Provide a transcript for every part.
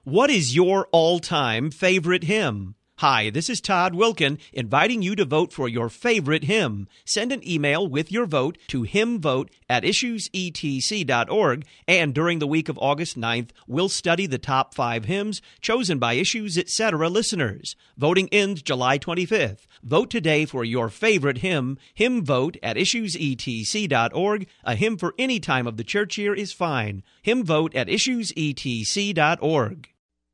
What is your all-time favorite hymn? Hi, this is Todd Wilkin, inviting you to vote for your favorite hymn. Send an email with your vote to hymnvote@issuesetc.org, and during the week of August 9th, we'll study the top 5 hymns chosen by Issues Etc. listeners. Voting ends July 25th. Vote today for your favorite hymn. Hymnvote@issuesetc.org. A hymn for any time of the church year is fine. Hymnvote@issuesetc.org.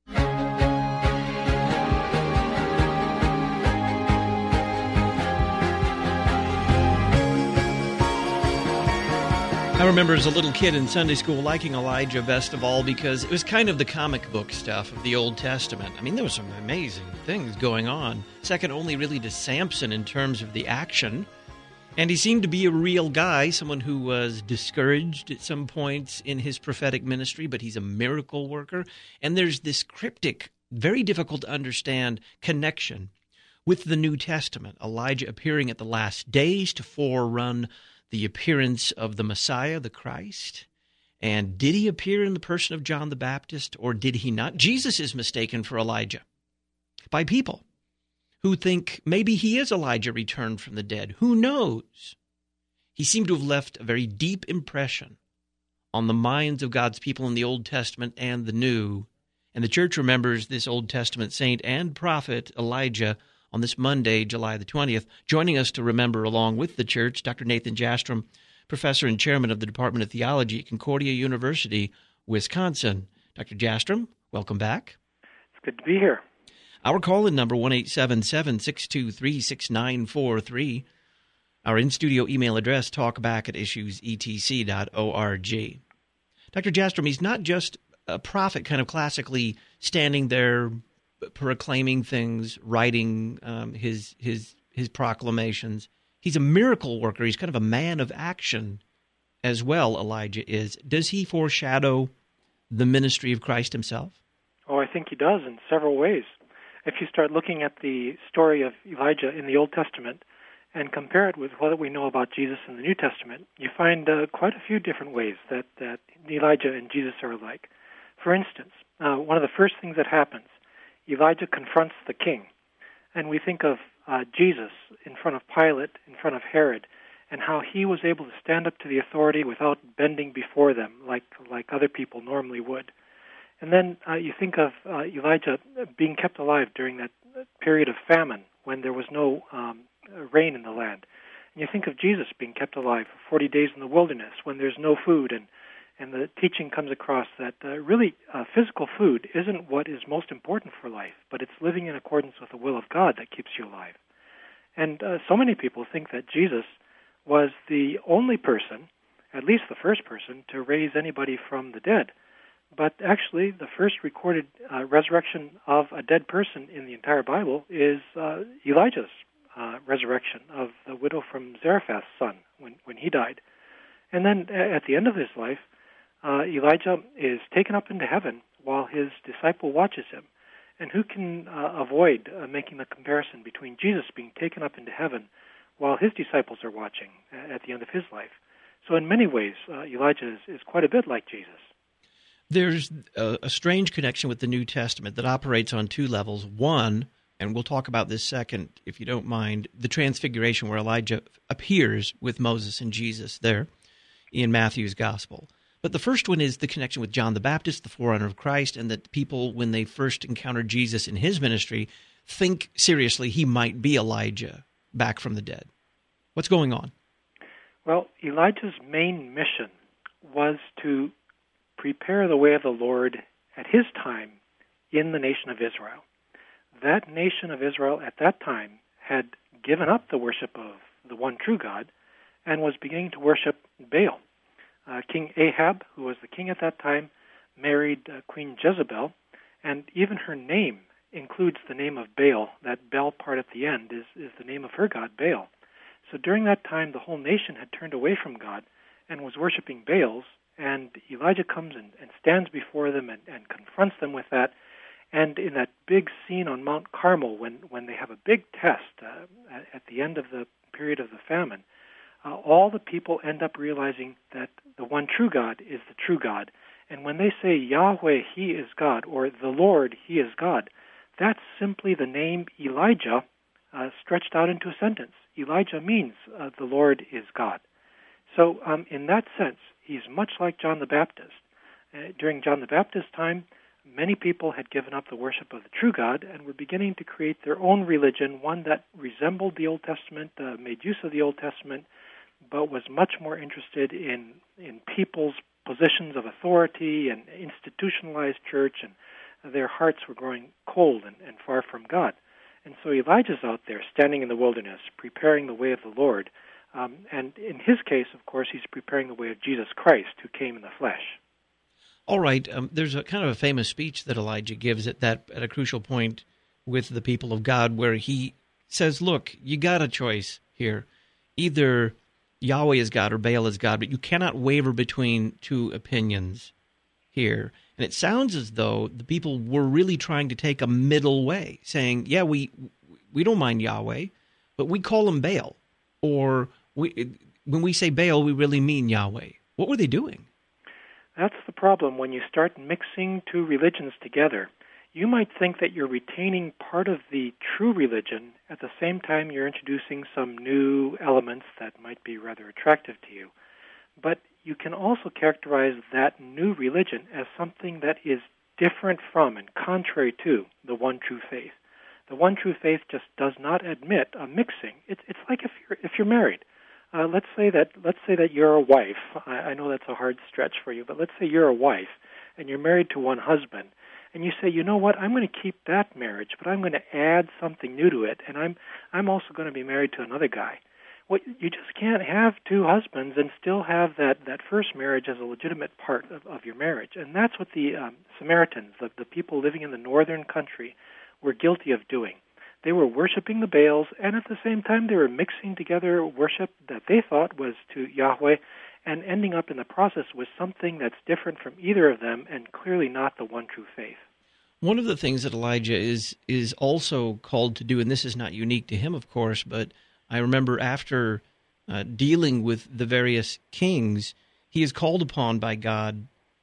I remember as a little kid in Sunday school liking Elijah best of all because it was kind of the comic book stuff of the Old Testament. I mean, there were some amazing things going on, second only really to Samson in terms of the action. And he seemed to be a real guy, someone who was discouraged at some points in his prophetic ministry, but he's a miracle worker. And there's this cryptic, very difficult to understand connection with the New Testament, Elijah appearing at the last days to forerun the appearance of the Messiah, the Christ. And did he appear in the person of John the Baptist, or did he not? Jesus is mistaken for Elijah by people who think maybe he is Elijah returned from the dead. Who knows? He seemed to have left a very deep impression on the minds of God's people in the Old Testament and the New. And the church remembers this Old Testament saint and prophet, Elijah, on this Monday, July the 20th. Joining us to remember along with the church, Dr. Nathan Jastrom, professor and chairman of the Department of Theology at Concordia University, Wisconsin. Dr. Jastrom, welcome back. It's good to be here. Our call-in number, 1-877-623-6943. Our in-studio email address, talkback@issuesetc.org. Dr. Jastrom, he's not just a prophet kind of classically standing there proclaiming things, writing his proclamations. He's a miracle worker. He's kind of a man of action as well, Elijah is. Does he foreshadow the ministry of Christ himself? Oh, I think he does in several ways. If you start looking at the story of Elijah in the Old Testament and compare it with what we know about Jesus in the New Testament, you find quite a few different ways that Elijah and Jesus are alike. For instance, one of the first things that happens, Elijah confronts the king. And we think of Jesus in front of Pilate, in front of Herod, and how he was able to stand up to the authority without bending before them like other people normally would. And then you think of Elijah being kept alive during that period of famine when there was no rain in the land. And you think of Jesus being kept alive for 40 days in the wilderness when there's no food, and the teaching comes across that really physical food isn't what is most important for life, but it's living in accordance with the will of God that keeps you alive. And so many people think that Jesus was the only person, at least the first person, to raise anybody from the dead. But actually, the first recorded resurrection of a dead person in the entire Bible is Elijah's resurrection of the widow from Zarephath's son when he died. And then at the end of his life, Elijah is taken up into heaven while his disciple watches him. And who can avoid making the comparison between Jesus being taken up into heaven while his disciples are watching at the end of his life? So in many ways, Elijah is quite a bit like Jesus. There's a strange connection with the New Testament that operates on 2 levels. One, and we'll talk about this second, if you don't mind, the Transfiguration, where Elijah appears with Moses and Jesus there in Matthew's Gospel. But the first one is the connection with John the Baptist, the forerunner of Christ, and that people, when they first encountered Jesus in his ministry, think seriously he might be Elijah back from the dead. What's going on? Well, Elijah's main mission was to prepare the way of the Lord at his time in the nation of Israel. That nation of Israel at that time had given up the worship of the one true God and was beginning to worship Baal. King Ahab, who was the king at that time, married Queen Jezebel, and even her name includes the name of Baal. That Bel part at the end is the name of her god, Baal. So during that time, the whole nation had turned away from God and was worshiping Baals, and Elijah comes and stands before them and confronts them with that. And in that big scene on Mount Carmel, when they have a big test at the end of the period of the famine, all the people end up realizing that the one true God is the true God, And when they say Yahweh, He is God, or the Lord, He is God, that's simply the name Elijah stretched out into a sentence. Elijah means the Lord is God. So in that sense, he's much like John the Baptist. During John the Baptist's time, many people had given up the worship of the true God and were beginning to create their own religion, one that resembled the Old Testament, made use of the Old Testament, but was much more interested in people's positions of authority and institutionalized church, and their hearts were growing cold and far from God. And so Elijah's out there standing in the wilderness, preparing the way of the Lord. And in his case, of course, he's preparing the way of Jesus Christ, who came in the flesh. All right. There's a kind of a famous speech that Elijah gives at a crucial point with the people of God, where he says, "Look, you got a choice here. Either Yahweh is God or Baal is God, but you cannot waver between two opinions here." And it sounds as though the people were really trying to take a middle way, saying, "Yeah, we don't mind Yahweh, but we call him Baal," or when we say Baal, we really mean Yahweh. What were they doing? That's the problem. When you start mixing two religions together, you might think that you're retaining part of the true religion. At the same time, you're introducing some new elements that might be rather attractive to you. But you can also characterize that new religion as something that is different from and contrary to the one true faith. The one true faith just does not admit a mixing. It's like if you're married. Let's say that you're a wife. I know that's a hard stretch for you, but let's say you're a wife and you're married to one husband, and you say, you know what, I'm going to keep that marriage, but I'm going to add something new to it, and I'm also going to be married to another guy. Well, you just can't have two husbands and still have that first marriage as a legitimate part of your marriage. And that's what the Samaritans, the people living in the northern country, were guilty of doing. They were worshiping the Baals, and at the same time they were mixing together worship that they thought was to Yahweh, and ending up in the process with something that's different from either of them and clearly not the one true faith. One of the things that Elijah is also called to do, and this is not unique to him, of course, but I remember after dealing with the various kings, he is called upon by God,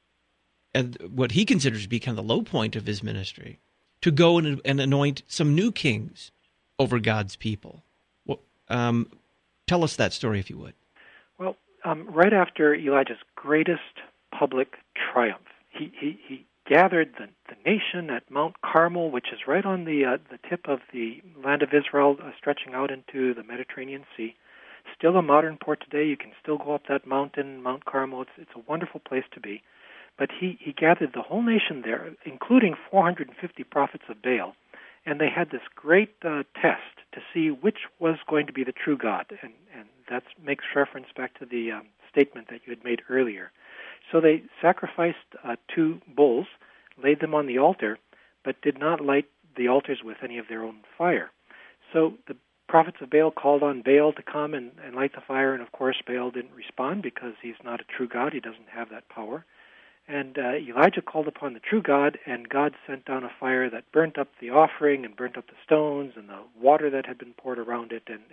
at what he considers to be kind of the low point of his ministry, to go and anoint some new kings over God's people. Well, tell us that story, if you would. Well, right after Elijah's greatest public triumph, he gathered the nation at Mount Carmel, which is right on the tip of the land of Israel, stretching out into the Mediterranean Sea. Still a modern port today. You can still go up that mountain, Mount Carmel. It's a wonderful place to be. But he gathered the whole nation there, including 450 prophets of Baal, and they had this great test to see which was going to be the true God, and that makes reference back to the statement that you had made earlier. So they sacrificed 2 bulls, laid them on the altar, but did not light the altars with any of their own fire. So the prophets of Baal called on Baal to come and light the fire, and of course Baal didn't respond because he's not a true God. He doesn't have that power. And Elijah called upon the true God, and God sent down a fire that burnt up the offering and burnt up the stones and the water that had been poured around it and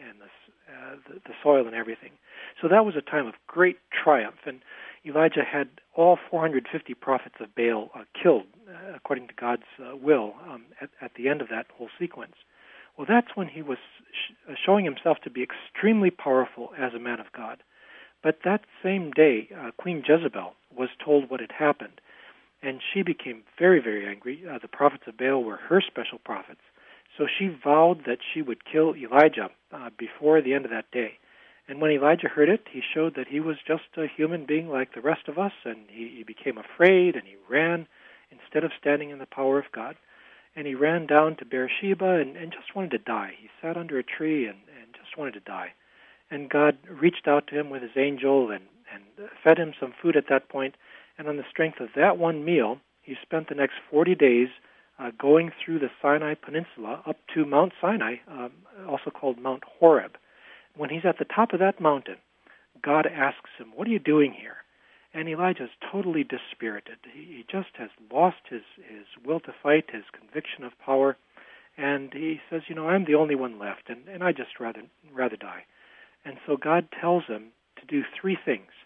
the soil and everything. So that was a time of great triumph, and Elijah had all 450 prophets of Baal killed according to God's will at the end of that whole sequence. Well, that's when he was showing himself to be extremely powerful as a man of God. But that same day, Queen Jezebel was told what had happened, and she became very, very angry. The prophets of Baal were her special prophets. So she vowed that she would kill Elijah before the end of that day. And when Elijah heard it, he showed that he was just a human being like the rest of us, and he became afraid, and he ran instead of standing in the power of God. And he ran down to Beersheba and just wanted to die. He sat under a tree and just wanted to die. And God reached out to him with his angel and fed him some food at that point. And on the strength of that one meal, he spent the next 40 days going through the Sinai Peninsula up to Mount Sinai, also called Mount Horeb. When he's at the top of that mountain, God asks him, "What are you doing here?" And Elijah's totally dispirited. He just has lost his will to fight, his conviction of power. And he says, I'm the only one left, and I just rather die. And so God tells him to do 3 things.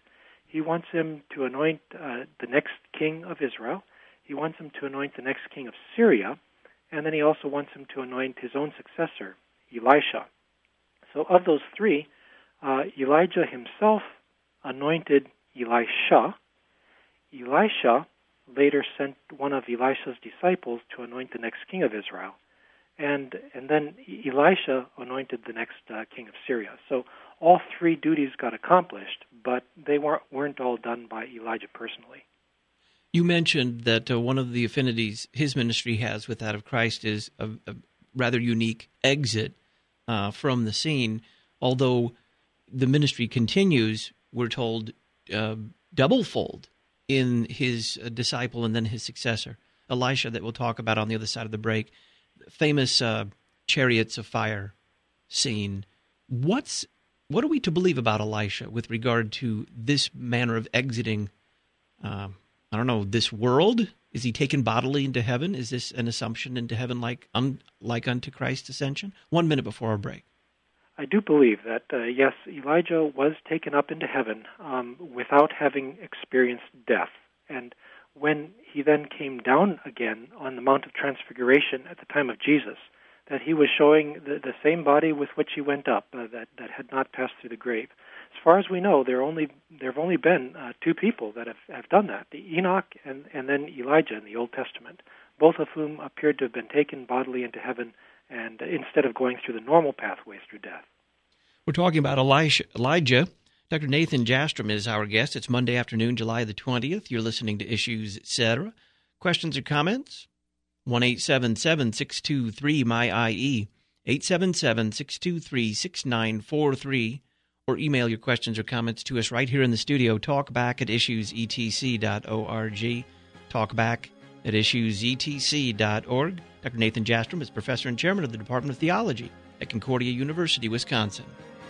He wants him to anoint the next king of Israel. He wants him to anoint the next king of Syria. And then he also wants him to anoint his own successor, Elisha. So of those three, Elijah himself anointed Elisha. Elisha later sent one of Elisha's disciples to anoint the next king of Israel. And then Elisha anointed the next king of Syria. So all three duties got accomplished, but they weren't all done by Elijah personally. You mentioned that one of the affinities his ministry has with that of Christ is a rather unique exit from the scene, although the ministry continues, we're told, doublefold in his disciple and then his successor, Elisha, that we'll talk about on the other side of the break. Famous chariots of fire scene. What are we to believe about Elisha with regard to this manner of exiting, this world? Is he taken bodily into heaven? Is this an assumption into heaven like unto Christ's ascension? 1 minute before our break. I do believe that, yes, Elijah was taken up into heaven without having experienced death. And when he then came down again on the Mount of Transfiguration at the time of Jesus, that he was showing the same body with which he went up, that had not passed through the grave. As far as we know, there have only been two people that have done that, Enoch and then Elijah in the Old Testament, both of whom appeared to have been taken bodily into heaven, and instead of going through the normal pathways through death. We're talking about Elijah. Dr. Nathan Jastrom is our guest. It's Monday afternoon, July the 20th. You're listening to Issues, Etc. Questions or comments? 1-877-623-MY-IE, 877-623-6943, or email your questions or comments to us right here in the studio, talkback@issuesetc.org, talkback@issuesetc.org. Dr. Nathan Jastrom is professor and chairman of the Department of Theology at Concordia University, Wisconsin.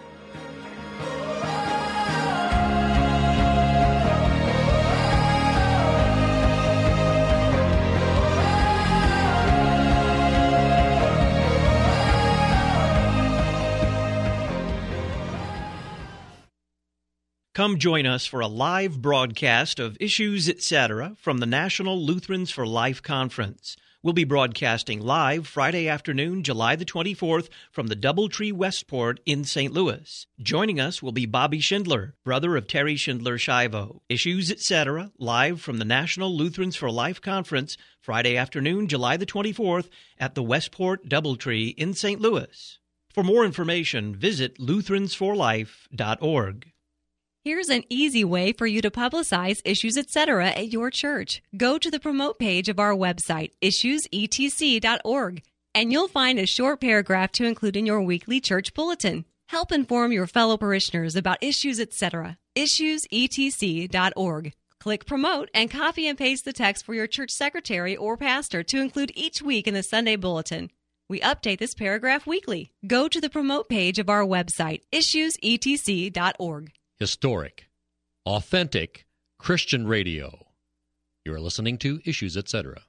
Come join us for a live broadcast of Issues, Etc. from the National Lutherans for Life Conference. We'll be broadcasting live Friday afternoon, July the 24th, from the Doubletree Westport in St. Louis. Joining us will be Bobby Schindler, brother of Terry Schindler-Shivo. Issues, Etc., live from the National Lutherans for Life Conference, Friday afternoon, July the 24th, at the Westport Doubletree in St. Louis. For more information, visit lutheransforlife.org. Here's an easy way for you to publicize Issues, Etc. at your church. Go to the promote page of our website, issuesetc.org, and you'll find a short paragraph to include in your weekly church bulletin. Help inform your fellow parishioners about Issues, Etc. issuesetc.org. Click Promote and copy and paste the text for your church secretary or pastor to include each week in the Sunday bulletin. We update this paragraph weekly. Go to the promote page of our website, issuesetc.org. Historic, authentic Christian radio. You are listening to Issues, Etc.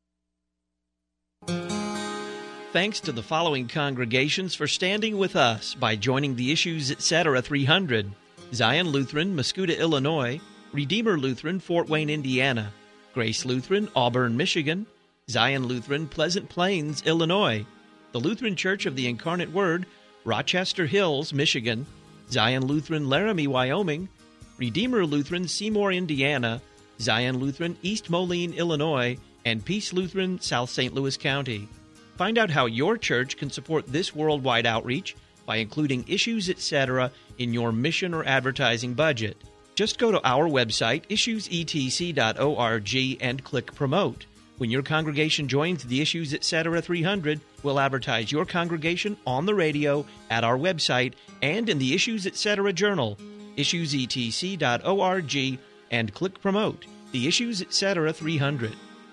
Thanks to the following congregations for standing with us by joining the Issues, Etc. 300. Zion Lutheran, Muscuda, Illinois. Redeemer Lutheran, Fort Wayne, Indiana. Grace Lutheran, Auburn, Michigan. Zion Lutheran, Pleasant Plains, Illinois. The Lutheran Church of the Incarnate Word, Rochester Hills, Michigan. Zion Lutheran, Laramie, Wyoming. Redeemer Lutheran, Seymour, Indiana. Zion Lutheran, East Moline, Illinois. And Peace Lutheran, South St. Louis County. Find out how your church can support this worldwide outreach by including Issues, Etc. in your mission or advertising budget. Just go to our website, issuesetc.org, and click Promote. When your congregation joins the Issues, Etc. 300, we'll advertise your congregation on the radio, at our website, and in the Issues, Etc. journal, issuesetc.org, and click Promote, the Issues, Etc. 300.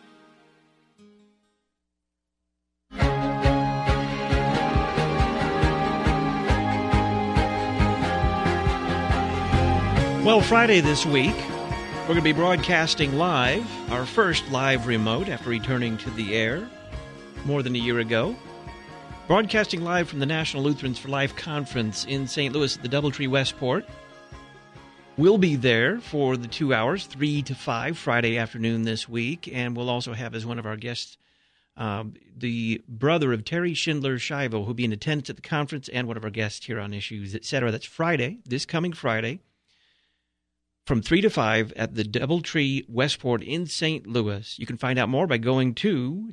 Well, Friday this week, we're going to be broadcasting live, our first live remote after returning to the air more than a year ago. Broadcasting live from the National Lutherans for Life Conference in St. Louis at the Doubletree Westport. We'll be there for the 2 hours, 3 to 5, Friday afternoon this week, and we'll also have as one of our guests the brother of Terry Schindler Schiavo, who'll be in attendance at the conference, and one of our guests here on Issues, etc. That's Friday, this coming Friday, from 3 to 5 at the Doubletree Westport in St. Louis. You can find out more by going to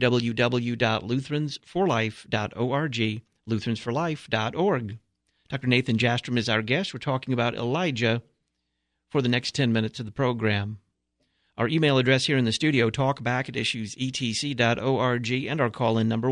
www.lutheransforlife.org, lutheransforlife.org. Dr. Nathan Jastrom is our guest. We're talking about Elijah for the next 10 minutes of the program. Our email address here in the studio, talkback@issuesetc.org, and our call-in number,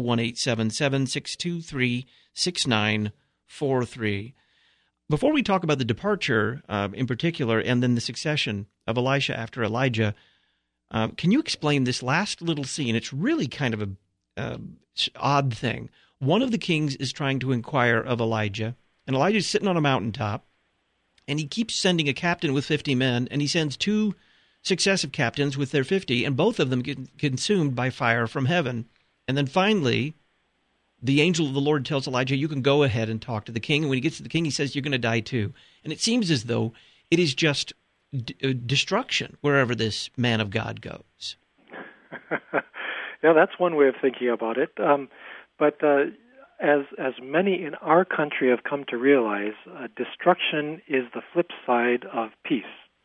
1-877-623-6943. Before we talk about the departure in particular and then the succession of Elisha after Elijah, can you explain this last little scene? It's really kind of a odd thing. One of the kings is trying to inquire of Elijah, and Elijah's sitting on a mountaintop, and he keeps sending a captain with 50 men, and he sends 2 successive captains with their 50, and both of them get consumed by fire from heaven. And then finally, the angel of the Lord tells Elijah, you can go ahead and talk to the king. And when he gets to the king, he says, you're going to die too. And it seems as though it is just destruction wherever this man of God goes. Yeah, that's one way of thinking about it. But as many in our country have come to realize, destruction is the flip side of peace.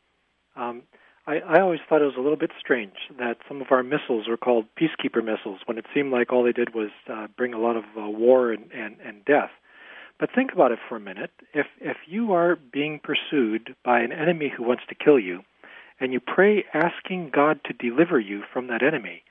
I always thought it was a little bit strange that some of our missiles were called peacekeeper missiles when it seemed like all they did was bring a lot of war and death. But think about it for a minute. If you are being pursued by an enemy who wants to kill you, and you pray asking God to deliver you from that enemy,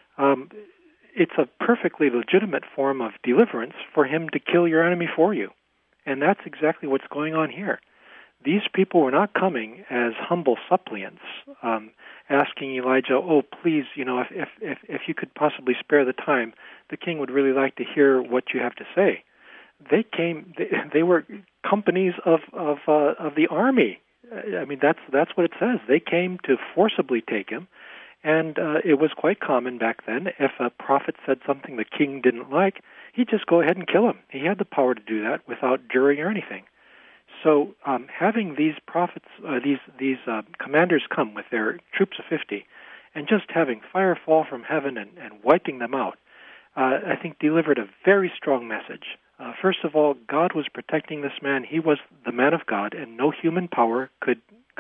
it's a perfectly legitimate form of deliverance for him to kill your enemy for you. And that's exactly what's going on here. These people were not coming as humble suppliants, asking Elijah, "Oh, please, if you could possibly spare the time, the king would really like to hear what you have to say." They came; they were companies of the army. I mean, that's what it says. They came to forcibly take him, and it was quite common back then. If a prophet said something the king didn't like, he'd just go ahead and kill him. He had the power to do that without jury or anything. So having these prophets, these commanders come with their troops of 50, and just having fire fall from heaven and wiping them out, I think delivered a very strong message. First of all, God was protecting this man. He was the man of God, and no human power could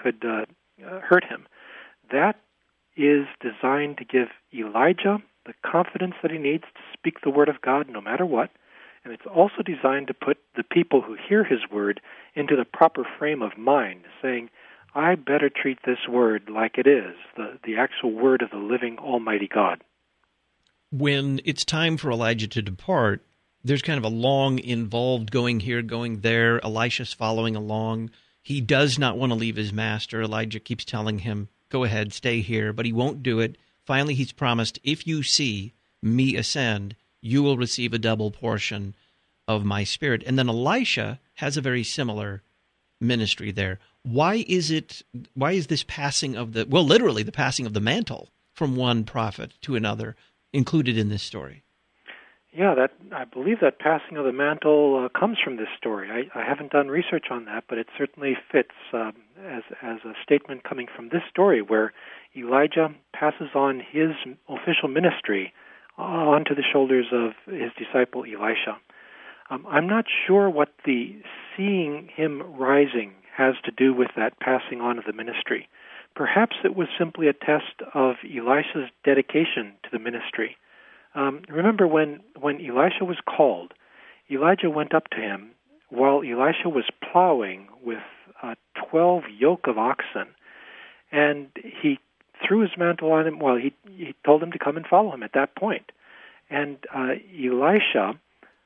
hurt him. That is designed to give Elijah the confidence that he needs to speak the word of God no matter what. And it's also designed to put the people who hear his word into the proper frame of mind, saying, I better treat this word like it is, the actual word of the living Almighty God. When it's time for Elijah to depart, there's kind of a long, involved going here, going there. Elisha's following along. He does not want to leave his master. Elijah keeps telling him, go ahead, stay here, but he won't do it. Finally, he's promised, if you see me ascend, you will receive a double portion of my spirit. And then Elisha has a very similar ministry there. Why is this passing of literally the passing of the mantle from one prophet to another included in this story? Yeah, I believe that passing of the mantle comes from this story. I haven't done research on that, but it certainly fits as a statement coming from this story where Elijah passes on his official ministry onto the shoulders of his disciple Elisha. I'm not sure what the seeing him rising has to do with that passing on of the ministry. Perhaps it was simply a test of Elisha's dedication to the ministry. Remember when Elisha was called, Elijah went up to him while Elisha was plowing with 12 yoke of oxen, and he threw his mantle on him. Well, he told him to come and follow him at that point. And Elisha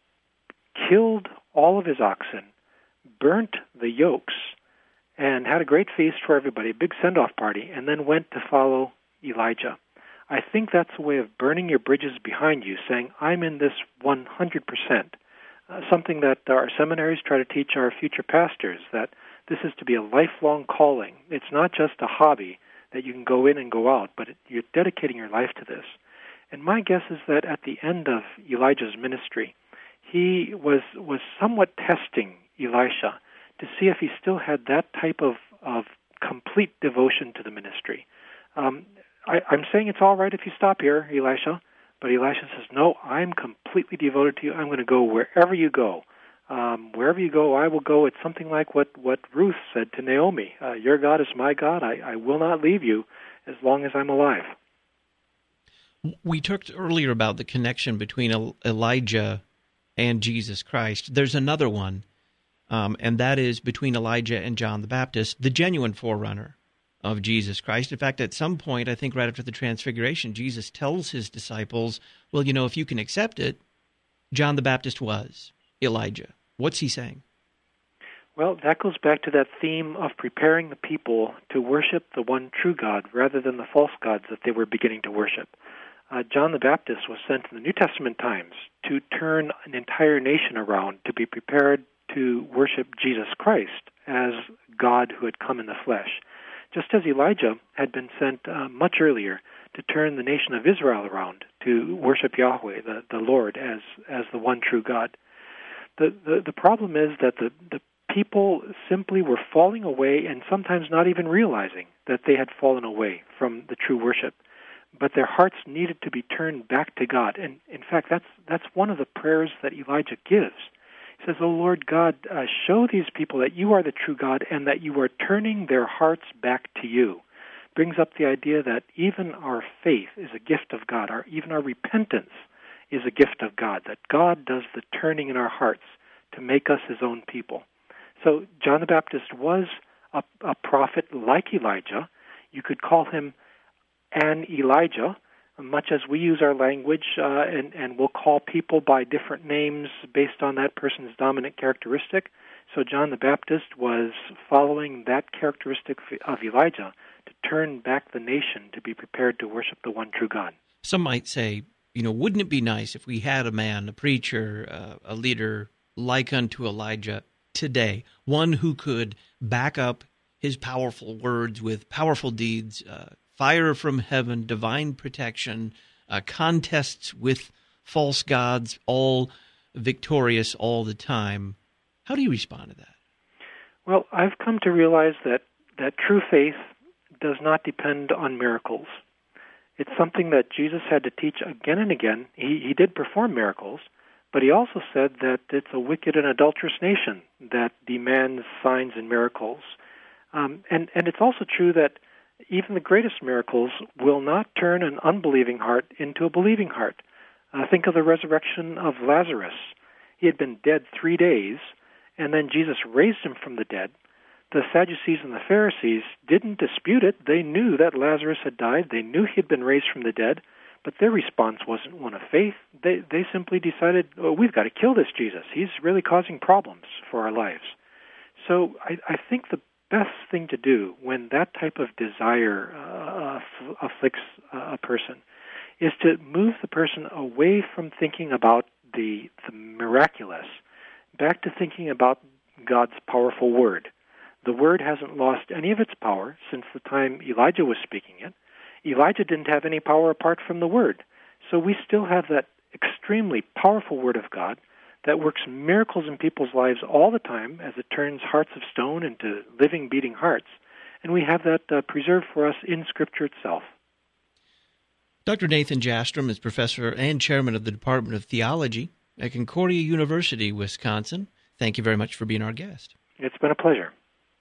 killed all of his oxen, burnt the yokes, and had a great feast for everybody, a big send-off party, and then went to follow Elijah. I think that's a way of burning your bridges behind you, saying, I'm in this 100%. Something that our seminaries try to teach our future pastors, that this is to be a lifelong calling. It's not just a hobby that you can go in and go out, but you're dedicating your life to this. And my guess is that at the end of Elijah's ministry, he was somewhat testing Elisha to see if he still had that type of of complete devotion to the ministry. I'm saying it's all right if you stop here, Elisha, but Elisha says, no, I'm completely devoted to you. I'm going to go wherever you go. Wherever you go, I will go. It's something like what Ruth said to Naomi. Your God is my God. I will not leave you as long as I'm alive. We talked earlier about the connection between Elijah and Jesus Christ. There's another one, and that is between Elijah and John the Baptist, the genuine forerunner of Jesus Christ. In fact, at some point, I think right after the Transfiguration, Jesus tells his disciples, well, if you can accept it, John the Baptist was Elijah. What's he saying? Well, that goes back to that theme of preparing the people to worship the one true God rather than the false gods that they were beginning to worship. John the Baptist was sent in the New Testament times to turn an entire nation around to be prepared to worship Jesus Christ as God who had come in the flesh. Just as Elijah had been sent much earlier to turn the nation of Israel around to worship Yahweh, the Lord, as the one true God. The problem is that the people simply were falling away and sometimes not even realizing that they had fallen away from the true worship. But their hearts needed to be turned back to God. And in fact, that's one of the prayers that Elijah gives. He says, "O Lord God, show these people that you are the true God and that you are turning their hearts back to you." Brings up the idea that even our faith is a gift of God. Even our repentance is a gift of God, that God does the turning in our hearts to make us his own people. So John the Baptist was a prophet like Elijah. You could call him an Elijah, much as we use our language, and we'll call people by different names based on that person's dominant characteristic. So John the Baptist was following that characteristic of Elijah to turn back the nation to be prepared to worship the one true God. Some might say, wouldn't it be nice if we had a man, a preacher, a leader like unto Elijah today, one who could back up his powerful words with powerful deeds, fire from heaven, divine protection, contests with false gods, all victorious all the time. How do you respond to that? Well, I've come to realize that true faith does not depend on miracles. It's something that Jesus had to teach again and again. He did perform miracles, but he also said that it's a wicked and adulterous nation that demands signs and miracles. And it's also true that even the greatest miracles will not turn an unbelieving heart into a believing heart. Think of the resurrection of Lazarus. He had been dead 3 days, and then Jesus raised him from the dead. The Sadducees and the Pharisees didn't dispute it. They knew that Lazarus had died. They knew he had been raised from the dead, but their response wasn't one of faith. They simply decided, we've got to kill this Jesus. He's really causing problems for our lives. So I think the best thing to do when that type of desire afflicts a person is to move the person away from thinking about the miraculous back to thinking about God's powerful word. The word hasn't lost any of its power since the time Elijah was speaking it. Elijah didn't have any power apart from the word. So we still have that extremely powerful word of God that works miracles in people's lives all the time as it turns hearts of stone into living, beating hearts. And we have that preserved for us in Scripture itself. Dr. Nathan Jastrom is professor and chairman of the Department of Theology at Concordia University, Wisconsin. Thank you very much for being our guest. It's been a pleasure.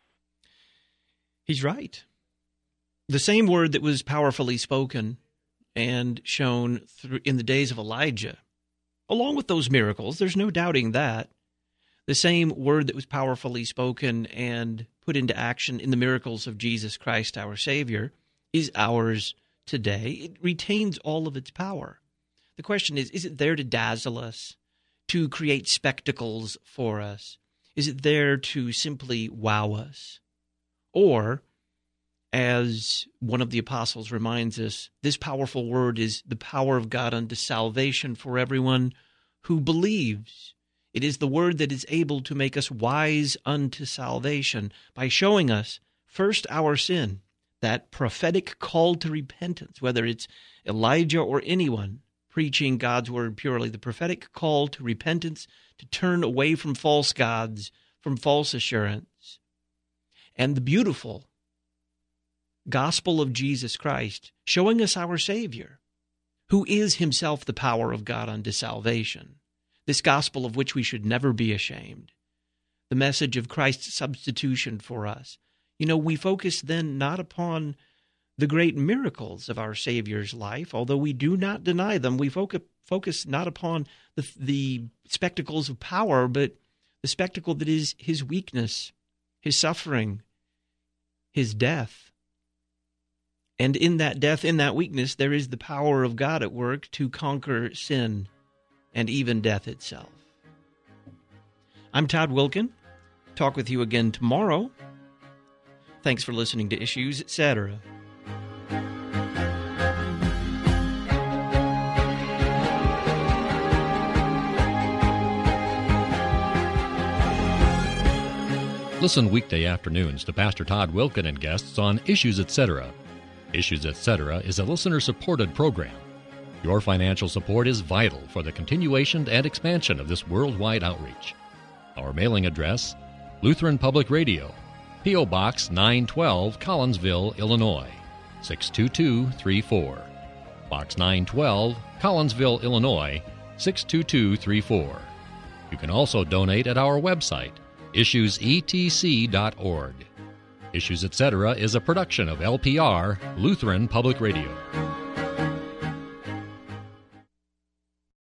He's right. The same word that was powerfully spoken and shown in the days of Elijah, along with those miracles, there's no doubting that, the same word that was powerfully spoken and put into action in the miracles of Jesus Christ, our Savior, is ours today. It retains all of its power. The question is it there to dazzle us, to create spectacles for us? Is it there to simply wow us? Or, as one of the apostles reminds us, this powerful word is the power of God unto salvation for everyone who believes. It is the word that is able to make us wise unto salvation by showing us, first, our sin, that prophetic call to repentance, whether it's Elijah or anyone preaching God's word purely, the prophetic call to repentance, to turn away from false gods, from false assurance. and the beautiful gospel of Jesus Christ, showing us our Savior, who is himself the power of God unto salvation, this gospel of which we should never be ashamed, the message of Christ's substitution for us. We focus then not upon the great miracles of our Savior's life, although we do not deny them. We focus not upon the spectacles of power, but the spectacle that is his weakness, his suffering, his death. And in that death, in that weakness, there is the power of God at work to conquer sin and even death itself. I'm Todd Wilkin. Talk with you again tomorrow. Thanks for listening to Issues, Etc. Listen weekday afternoons to Pastor Todd Wilkin and guests on Issues, Etc. Issues, Etc. is a listener-supported program. Your financial support is vital for the continuation and expansion of this worldwide outreach. Our mailing address, Lutheran Public Radio, P.O. Box 912, Collinsville, Illinois, 62234. Box 912, Collinsville, Illinois, 62234. You can also donate at our website, issuesetc.org. Issues, Etc. is a production of LPR, Lutheran Public Radio.